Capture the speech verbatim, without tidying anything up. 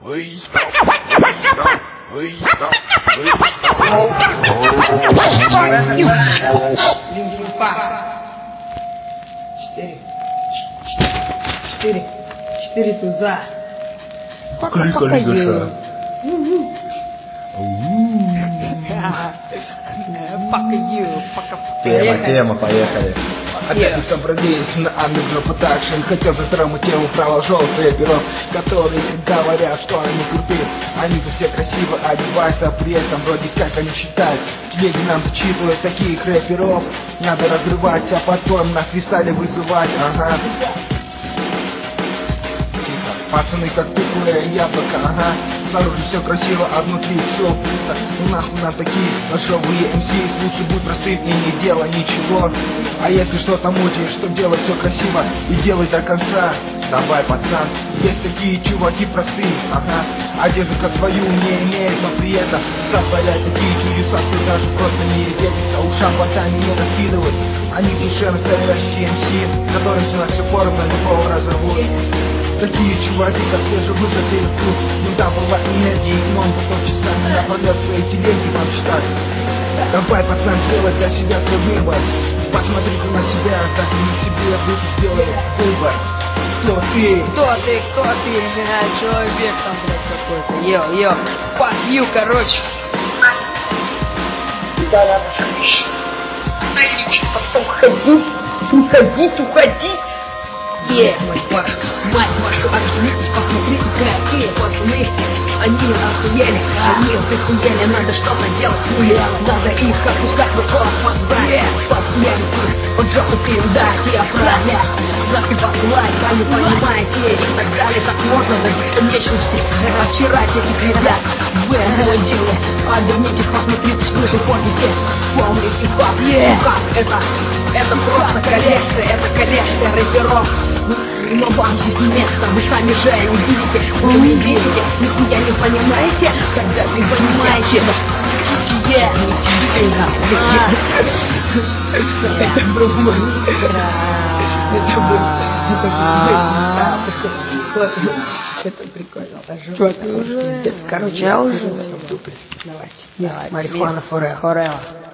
Выставь, выставь, выставь, выставь. Линкин Парк. Четыре. Четыре. Четыре туза. Пока Лигаша. Пока ю, пока. Тема, тема, поехали. Опять собрались на Underdrop Production. Хотел за травму тему право желтые перо, которые говорят, что они крутые. Они-то все красиво одеваются, при этом вроде как они считают. Телеги нам зачитывают таких рэперов. Надо разрывать, а потом на фристайле вызывать. Ага. Пацаны как пухлое яблоко, ага. Снаружи все красиво, а внутри все пусто. Ну нахуй нам такие дешевые эм си. Лучше будь простым и не делай ничего. А если что-то мутишь, то делай все красиво и делай до конца. Давай, пацан, есть такие чуваки простые, ага. Одежду как твою не имеют, но при этом сотворяют такие чудеса, что даже просто не верится. Ушам ботами не раскидывают. Они в душе настоящие эм си, которым все на все формы любого разорвут. Такие чуваки, как все живут за телеску. Иногда была энергия, но он потом часами напролет свои телеги вам читать. Давай, пацан, сделай для себя свой выбор. Посмотри на себя, так и на себе в душу сделай выбор. Кто ты? Кто ты, кто ты? А, человек там, блядь, какой-то. Йо, йо. Fuck you, короче. Да, надо ходить. Потом ходить, уходить, уходить. Е, мать вашу, мать вашу, охренеть, посмотрите, какие пацаны. Они охуели, они прихуели, надо что-то делать с нуля. Надо их отпускать в космос, братья. Пациенты, вот жопу передать и отправлять. Засыпать лайк, а не понимаете, и так далее. Так можно до бесконечности вчерать этих ребят. Вы молодили, оберните, посмотрите, слышите, помните. Полный хип-хоп, хип-хоп, это, это просто коллекция, это коллекция рэперов. Но вам здесь не место, вы сами же не видите, вы не видите, нихуя не понимаете, когда вы понимаете. Я это другой. Это был. Это прикольно. Что ты уже? Короче, я уже. Давайте. Марихуана Форева.